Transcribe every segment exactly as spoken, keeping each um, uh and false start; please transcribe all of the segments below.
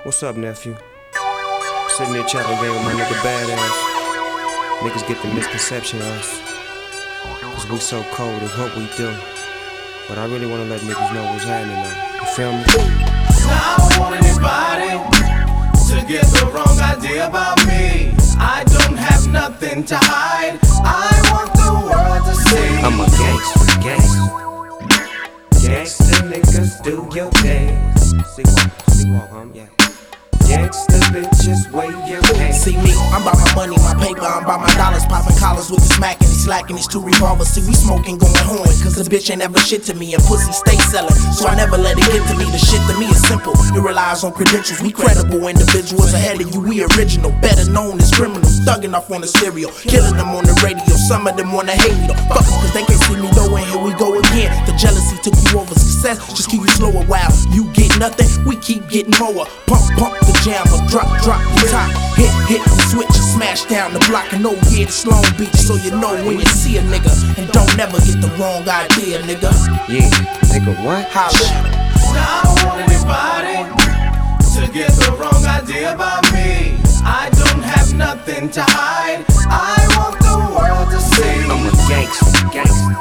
What's up, nephew? Sitting there chopping game with my nigga Badass. Niggas get the misconception of us, cause we so cold at what we do. But I really wanna let niggas know what's happening now. You feel me? I don't want anybody to get the wrong idea about me. I don't have nothing to hide. I want the world to see I'm a gangster, gangster. Gangster niggas do your dance. See walk, see walk, um, yeah. Gangsta bitches, wave your hands. See me, I'm about my money, my paper, I'm about my dollars. Popping collars with the smack and he slacking these two revolvers. See we smoking, going horn, cause the bitch ain't ever shit to me. And pussy stay selling, so I never let it get to me. The shit to me is simple, it relies on credentials. We credible individuals ahead of you, we original. Better known as criminals, thugging off on the stereo. Killing them on the radio, some of them wanna hate me though. Fuck them, cause they can't see me though, and here we go again. The jealousy took you over success, just keep you slow a while. You get nothing, we keep getting more. Pump, pump the jammer, drop, drop the top. Hit, hit the switch and smash down the block. And oh yeah, it's Long Beach, so you know when you see a nigga. And don't never get the wrong idea, nigga. Yeah, nigga what? Holla. I don't want anybody to get the wrong idea about me. I don't have nothing to hide. I want the world to see I'm a gangster, gangster.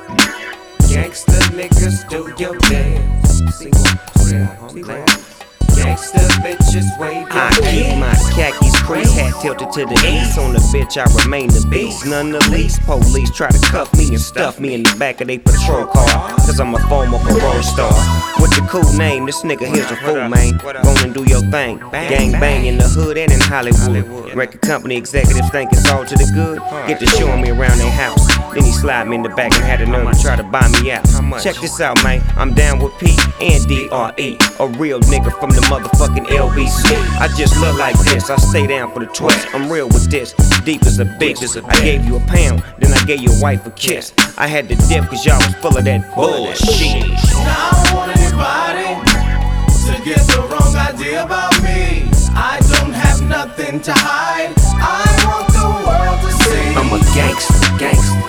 Gangster niggas do your dance. See what? See what? Gangsta bitches wave your hands. I keep my khakis crease, hat tilted to the east. On the bitch I remain the beast. None the least, police try to cuff me and stuff me in the back of they patrol car, cause I'm a former parole star. With the cool name, this nigga here's a fool, man. Go and do your thing. Gang bang in the hood and in Hollywood. Record company executives think it's all to the good. Get to showing me around their house. Then he slide me in the back and had the nerve to try to buy me out. Check this out, man. I'm down with P and D R E. A real nigga from the motherfucking L B C. I just look like this, I stay down for the twist. I'm real with this, deep as a bitch. I gave you a pound, then I gave your wife a kiss. I had to dip cause y'all was full of that bullshit. I don't want anybody to get the wrong idea about me. I don't have nothing to hide. I want the world to see I'm a gangster, gangster.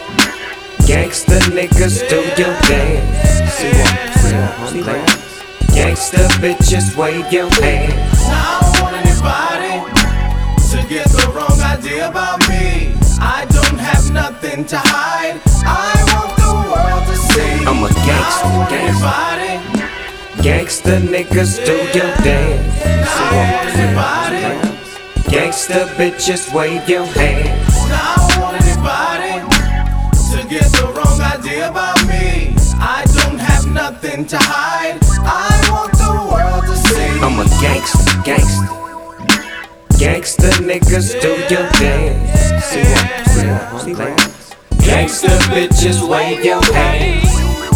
Gangsta niggas do your dance. See what? See what? See what? Gangsta bitches wave your hands. I don't want anybody to get the wrong idea about me. I don't have nothing to hide. I want the world to see I'm a gangster, gangster. Gangsta niggas do your dance. I don't want anybody. Gangsta bitches wave your hands. I don't want anybody to get the wrong idea about me. I don't have nothing to hide. I want the world to see I'm a gangster, gangster. Gangsta niggas do your dance. See what? See what? See what? Gangsta bitches wave your hands.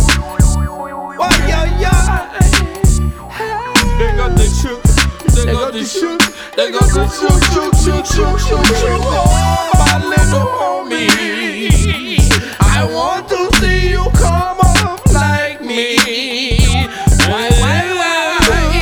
They got the shook, they got the shook, they got the shook, shook, shook, shook, shook, shook. Oh, my little homie, I want to see you come up like me. Why, why, why?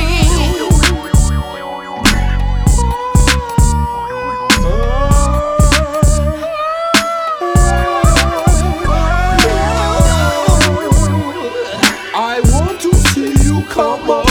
I want to see you come up.